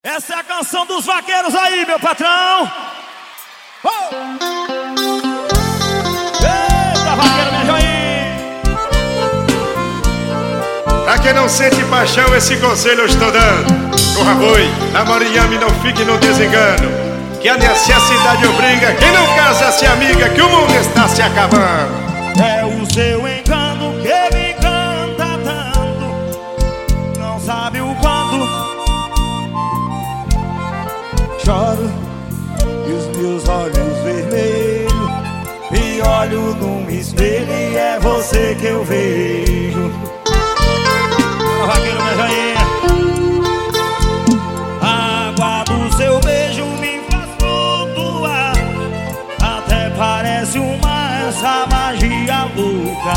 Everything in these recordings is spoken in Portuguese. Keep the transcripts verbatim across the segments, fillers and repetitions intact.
Essa é a canção dos vaqueiros aí, meu patrão. Oh! Eita, vaqueiro, me joinha. Pra quem não sente paixão, esse conselho eu estou dando. Corra boi, namore e ame, não fique no desengano, que a necessidade obriga quem não casa se amiga, que o mundo está se acabando. É o seu engano que me encanta tanto, não sabe o quanto choro e os meus olhos vermelhos, e olho num espelho e é você que eu vejo. Ô, vaqueiro, minha joinha. A água do seu beijo me faz flutuar, até parece uma essa magia louca.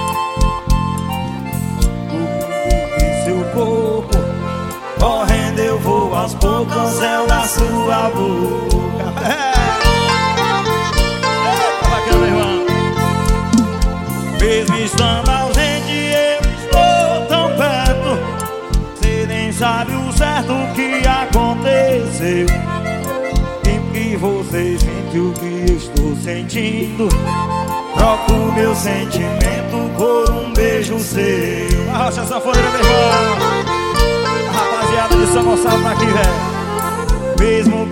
O mundo em seu corpo, correndo eu vou aos poucos ao céu da sua boca. Eita, vaqueiro, meu irmão. Mesmo estando ausente, eu estou tão perto. Cê nem sabe o certo que aconteceu. Sempre que você sente o que eu estou sentindo, troco meu sentimento por um beijo seu. Arrocha essa fodeira, meu irmão. Rapaziada de São Gonçalo tá aqui, velho. Mesmo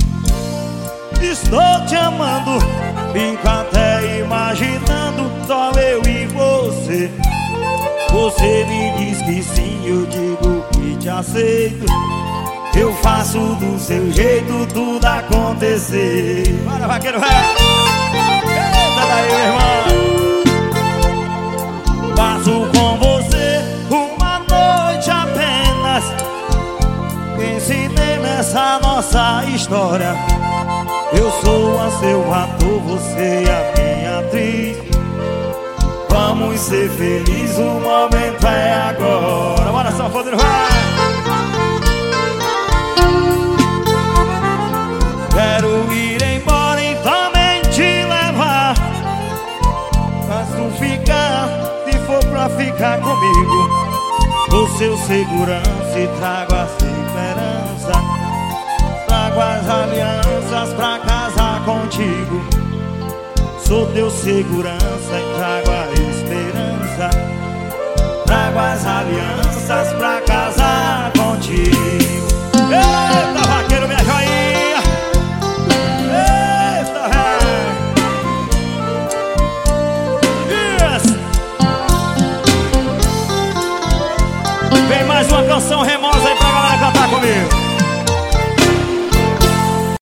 estou te amando, fico até imaginando só eu e você. Você me diz que sim, eu digo que te aceito. Eu faço do seu jeito tudo acontecer. Bora, vaqueiro, velho. Eita daí, meu irmão. Passo com você uma noite apenas, ensinei nessa nossa história. Eu sou a seu ator, você é a minha atriz. Vamos ser felizes, o momento é agora. Bora, só foder, vai. Quero ir embora e também te levar, mas não ficar, se for pra ficar comigo. Sou seu segurança e trago a esperança, trago as alianças pra casar contigo. Sou teu segurança e trago a esperança, trago as alianças pra